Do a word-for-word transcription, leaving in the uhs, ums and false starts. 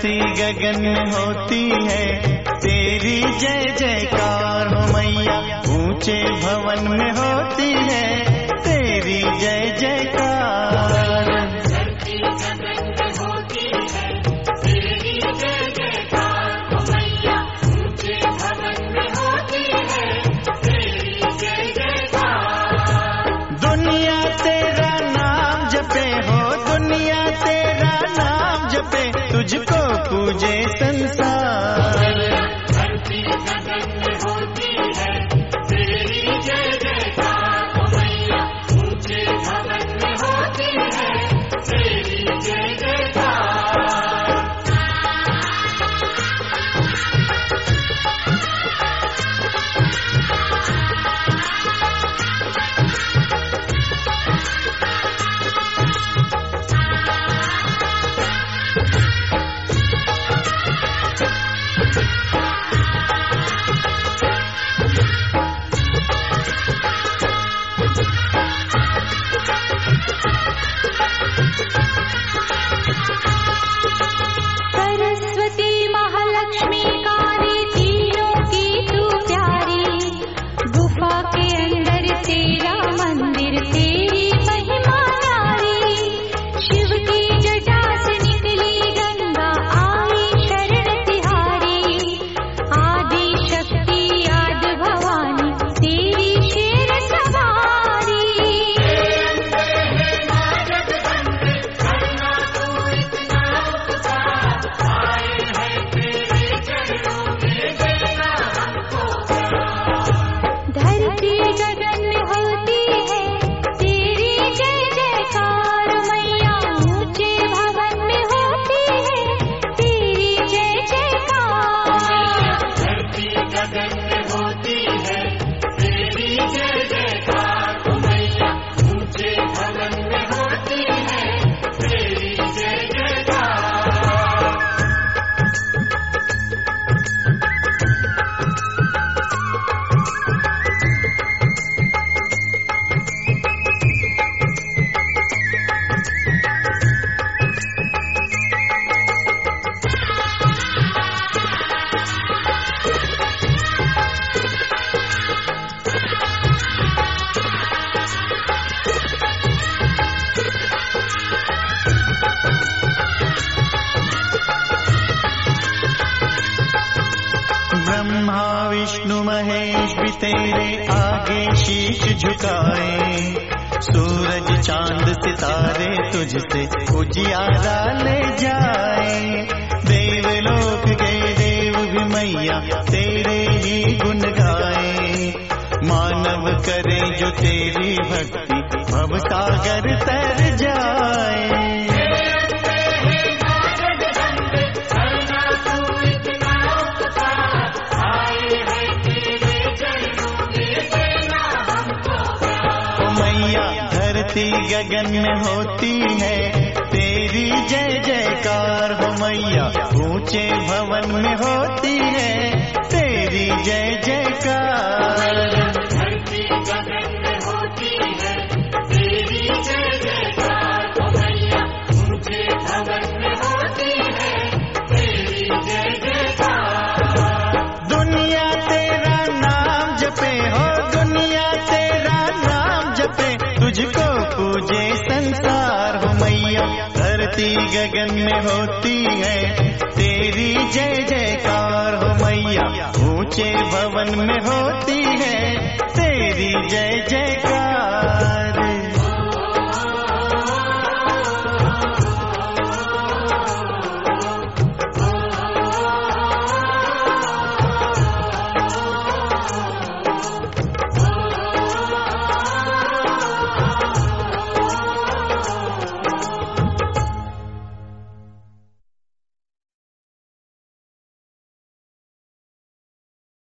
धरती गगन में होती है तेरी जय जयकार हो मैया, ऊंचे भवन में होती है तेरी जय जयकार। धरती गगन में होती है तेरी जय जयकार हो मैया, ऊंचे भवन में होती है तेरी जय जयकार। दुनिया तेरा नाम जपे हो, दुनिया तेरा नाम जपे, तुझको पूजे संसार। धरती गगन में होती है तेरी जय जयकार हो मैया, ऊंचे भवन में होती है तेरी जय जयकार। सरस्वती महालक्ष्मी काली तीनों की तू प्यारी, गुफा के अंदर तेरा मंदिर तेरी महिमा न्यारी। शिव की जटा से निकली गंगा आई शरण तिहारी, आदि शक्ति आदि भवानी तेरी शेर सवारी। धरती गगन में होती है तेरी जय जयकार मैया, ऊंचे भवन में होती है तेरी जय जयकार। धरती गगन में होती है तेरी जय जयकार हो मैया, ऊंचे भवन में होती है तेरी जय जयकार। ब्रह्मा विष्णु महेश भी तेरे आगे शीश झुकाए, सूरज चांद सितारे तुझसे उजियारा ले जाए। देवलोक के देव भी मैया तेरे ही गुण गाए, मानव करे जो तेरी भक्ति भव सागर तर जाए। धरती गगन में होती है तेरी जय जयकार हो मैया, ऊंचे भवन में होती है तेरी जय जयकार। धरती गगन में होती है तेरी जय जयकार हो मैया, ऊंचे भवन में होती है तेरी जय जयकार। दुनिया तेरा नाम जपे हो, दुनिया तेरा नाम जपे, तुझको पूजे संसार हो मैया। धरती गगन में होती है तेरी जय जयकार हो मैया, ऊंचे भवन में होती है तेरी जय जयकार।